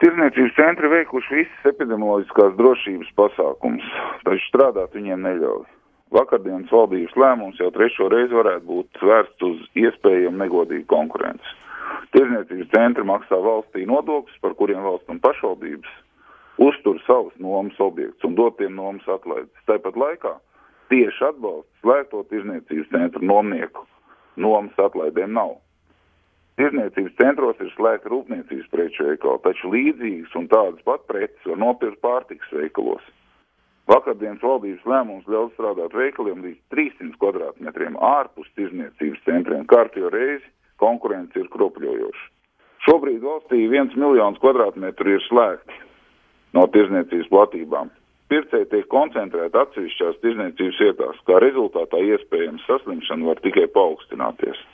Tirdzniecības centri veikuši visas epidemioloģiskās drošības pasākums, taču strādāt viņiem neļauj. Vakardienas valdības lēmums jau 3. reizi varētu būt vērsts uz iespējamu negodīgu konkurenci. Tirdzniecības centri maksā valstī nodokļus, par kuriem valsts un pašvaldības uztur savus nomas objektus un dot tiem nomas atlaides. Tāpat laikā tieši atbalsts slēgto tirdzniecības centru nomnieku nomas atlaidēm nav. Tirdzniecības centros ir slēgti rūpniecības preču veikali, taču līdzīgas un tādas pat preces var nopirkt pārtikas veikalos. Vakardienas valdības lēmums ļaus strādāt veikaliem līdz 300 kvadrātmetriem ārpus tirdzniecības centriem. Kārtējo reizi konkurence ir kropļojoša. Šobrīd valstī 1 miljons kvadrātmetru ir slēgti no tirdzniecības platībām. Pircēji tiek koncentrēti atsevišķās tirdzniecības vietās, kā rezultātā iespējams saslimšana var tikai paaugstināties.